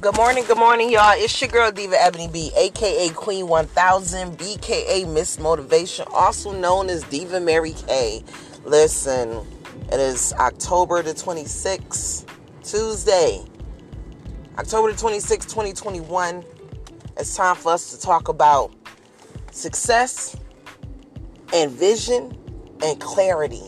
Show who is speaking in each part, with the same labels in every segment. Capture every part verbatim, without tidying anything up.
Speaker 1: Good morning, good morning, y'all. It's your girl, Diva Ebony B, a k a. Queen one thousand, B K A Miss Motivation, also known as Diva Mary K. Listen, it is October the twenty-sixth, Tuesday. October the twenty-sixth, twenty twenty-one. It's time for us to talk about success and vision and clarity.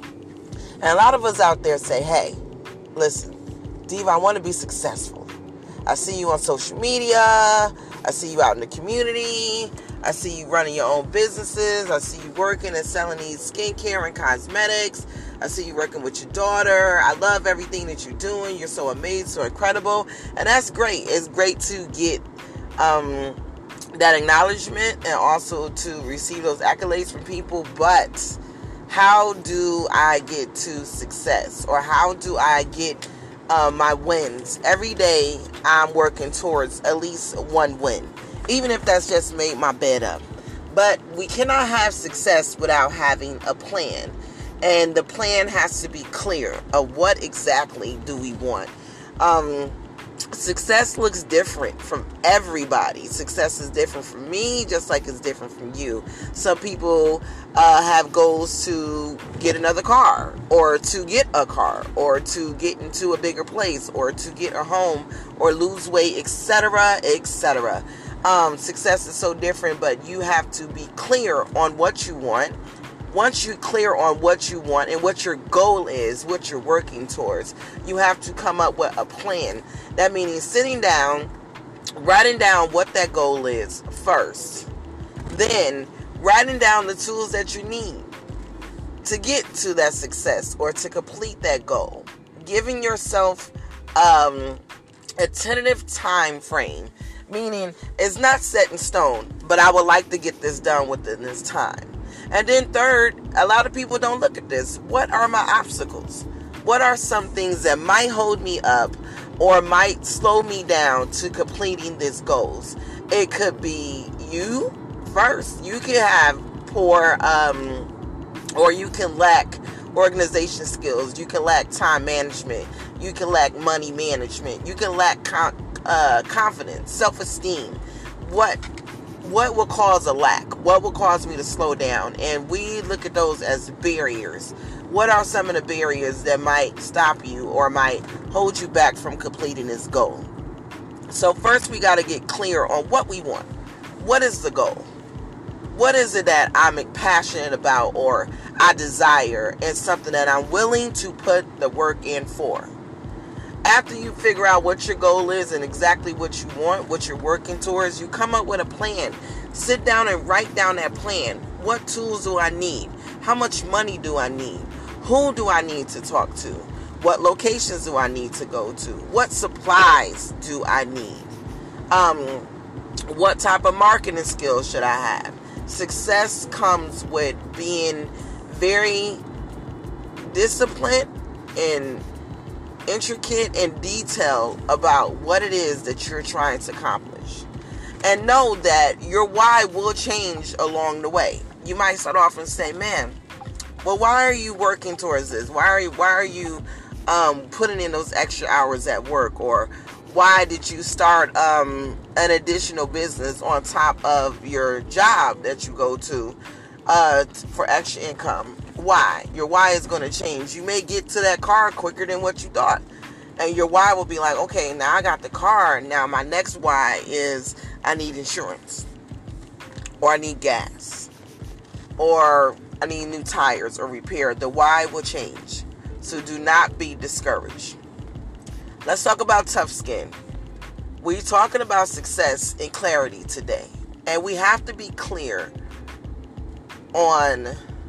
Speaker 1: And a lot of us out there say, hey, listen, Diva, I want to be successful. I see you on social media. I see you out in the community. I see you running your own businesses. I see you working and selling these skincare and cosmetics. I see you working with your daughter. I love everything that you're doing. You're so amazing, so incredible. And that's great. It's great to get um, that acknowledgement and also to receive those accolades from people. But how do I get to success? Or how do I get Uh, my wins? Every day I'm working towards at least one win, even if that's just made my bed up. But we cannot have success without having a plan, and the plan has to be clear of what exactly do we want. Um, success looks different from everybody. Success is different from me, just like it's different from you. Some people uh, have goals to get another car, or to get a car, or to get into a bigger place, or to get a home, or lose weight, et cetera, et cetera. Um, success is so different, but you have to be clear on what you want. Once you're clear on what you want and what your goal is, what you're working towards, you have to come up with a plan. That means sitting down, writing down what that goal is first. Then writing down the tools that you need to get to that success or to complete that goal. Giving yourself um, a tentative time frame, meaning it's not set in stone, but I would like to get this done within this time. And then third, a lot of people don't look at this. What are my obstacles? What are some things that might hold me up or might slow me down to completing these goals? It could be you first. You can have poor, um, or you can lack organization skills. You can lack time management. You can lack money management. You can lack con- uh, confidence, self-esteem. What What will cause a lack? What will cause me to slow down? And we look at those as barriers. What are some of the barriers that might stop you or might hold you back from completing this goal? So first we got to get clear on what we want. What is the goal? What is it that I'm passionate about or I desire, and something that I'm willing to put the work in for? After you figure out what your goal is and exactly what you want, what you're working towards, you come up with a plan. Sit down and write down that plan. What tools do I need? How much money do I need? Who do I need to talk to? What locations do I need to go to? What supplies do I need? Um, what type of marketing skills should I have? Success comes with being very disciplined and intricate and detailed about what it is that you're trying to accomplish. And know that your why will change along the way. You might start off and say, man, well, why are you working towards this? Why are you, why are you um, putting in those extra hours at work? Or why did you start um, an additional business on top of your job that you go to uh, for extra income? Why? Your why is going to change. You may get to that car quicker than what you thought. And your why will be like, okay, now I got the car. Now my next why is I need insurance. Or I need gas. Or I need new tires or repair. The why will change. So do not be discouraged. Let's talk about tough skin. We're talking about success and clarity today. And we have to be clear on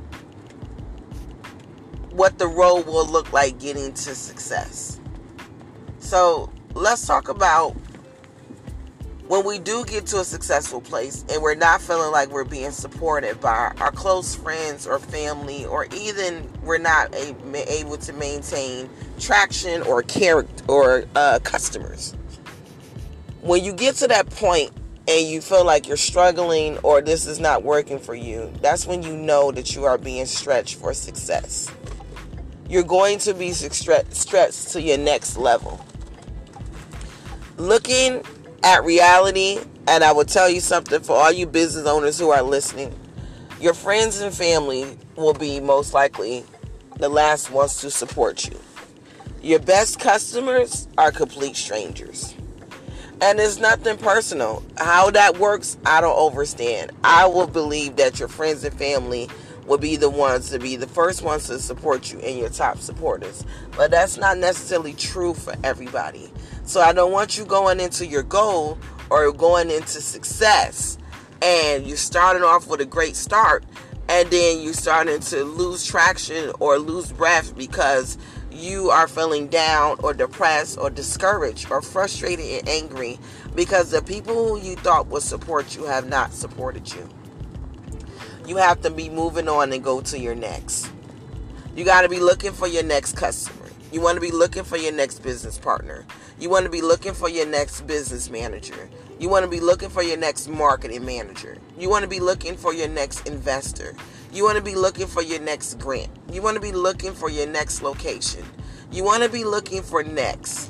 Speaker 1: what the road will look like getting to success. So let's talk about when we do get to a successful place and we're not feeling like we're being supported by our close friends or family, or even we're not a, able to maintain traction or character or uh, customers. When you get to that point and you feel like you're struggling or this is not working for you, that's when you know that you are being stretched for success. You're going to be stretched to your next level. Looking at reality, and I will tell you something for all you business owners who are listening, your friends and family will be most likely the last ones to support you. Your best customers are complete strangers. And it's nothing personal. How that works, I don't understand. I will believe that your friends and family will be the ones to be the first ones to support you and your top supporters. But that's not necessarily true for everybody. So I don't want you going into your goal or going into success and you're starting off with a great start and then you're starting to lose traction or lose breath because you are feeling down or depressed or discouraged or frustrated and angry because the people who you thought would support you have not supported you. You have to be moving on and go to your next. You got to be looking for your next customer. You want to be looking for your next business partner. You want to be looking for your next business manager. You want to be looking for your next marketing manager. You want to be looking for your next investor. You want to be looking for your next grant. You want to be looking for your next location. You want to be looking for next.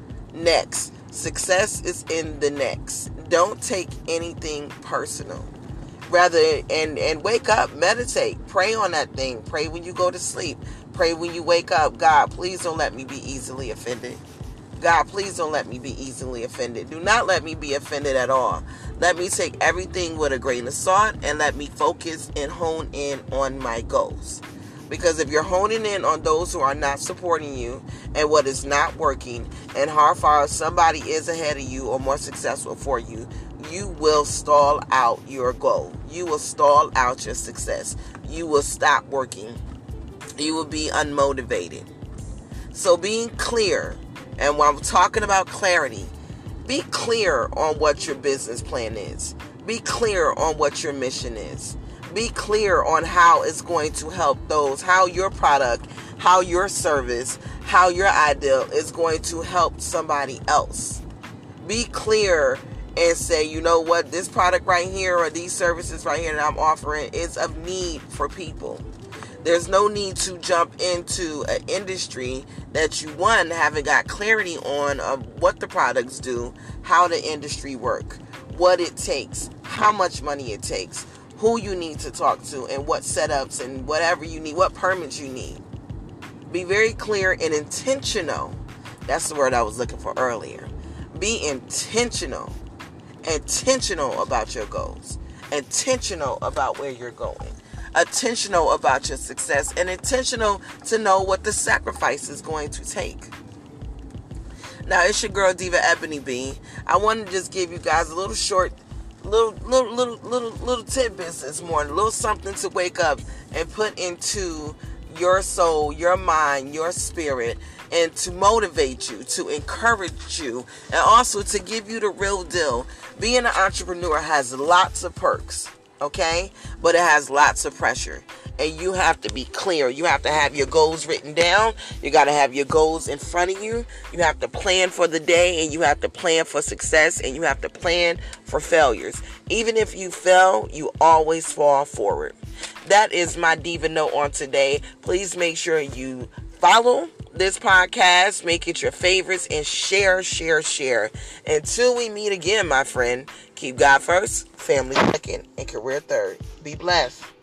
Speaker 1: Next. Success is in the next. Don't take anything personal. Rather, and, and wake up, meditate, pray on that thing. Pray when you go to sleep. Pray when you wake up. God, please don't let me be easily offended. God, please don't let me be easily offended. Do not let me be offended at all. Let me take everything with a grain of salt and let me focus and hone in on my goals. Because if you're honing in on those who are not supporting you and what is not working and how far somebody is ahead of you or more successful for you, you will stall out your goal. You will stall out your success. You will stop working. You will be unmotivated. So being clear, and when I'm talking about clarity, be clear on what your business plan is. Be clear on what your mission is. Be clear on how it's going to help those, how your product, how your service, how your idea is going to help somebody else. Be clear and say, you know what, this product right here or these services right here that I'm offering is of need for people. There's no need to jump into an industry that you, one, haven't got clarity on of what the products do, how the industry work, what it takes, how much money it takes, who you need to talk to, and what setups and whatever you need, what permits you need. Be very clear and intentional. That's the word I was looking for earlier. Be intentional. Intentional about your goals. Intentional about where you're going. Intentional about your success, and intentional to know what the sacrifice is going to take. Now, it's your girl Diva Ebony B. I wanted to just give you guys a little short, little, little, little, little, little tidbits this morning, a little something to wake up and put into your soul, your mind, your spirit, and to motivate you, to encourage you, and also to give you the real deal. Being an entrepreneur has lots of perks. Okay, but it has lots of pressure, and you have to be clear. You have to have your goals written down. You got to have your goals in front of you. You have to plan for the day, and you have to plan for success, and you have to plan for failures. Even if you fail, you always fall forward. That is my Diva note on today. Please make sure you follow this podcast, make it your favorites, and share, share, share. Until we meet again, my friend, keep God first, family second, and career third. Be blessed.